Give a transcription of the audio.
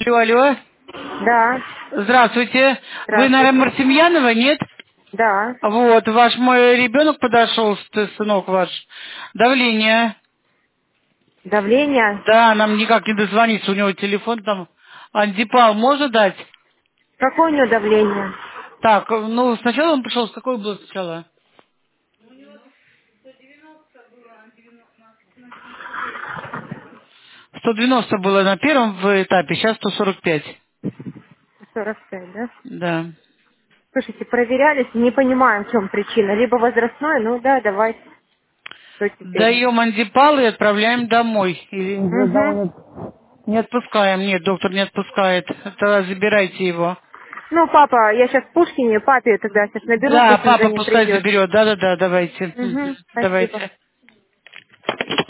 Алло, алло. Да, Здравствуйте. Вы, наверное, здравствуйте. Мартемьянова, нет? Да. Вот, ваш мой ребенок подошел, сынок ваш. Давление. Давление. Да, нам никак не дозвониться, у него телефон там. Антипал можно дать? Какое у него давление? Так, ну, сначала он пришел, с какой было сначала? 190 было на первом этапе, сейчас 145. 45, да? Да. Слушайте, проверялись, не понимаем, в чем причина. Либо возрастной, ну да, давайте. Что теперь? Даем антипал и отправляем домой. Угу. Не отпускаем, нет, доктор не отпускает. Тогда забирайте его. Ну, папа, я сейчас в Пушкине, папе тогда сейчас наберу, Да, пусть он за папа ним пускай придет. заберет. Да-да-да, давайте. Угу, спасибо. Давайте.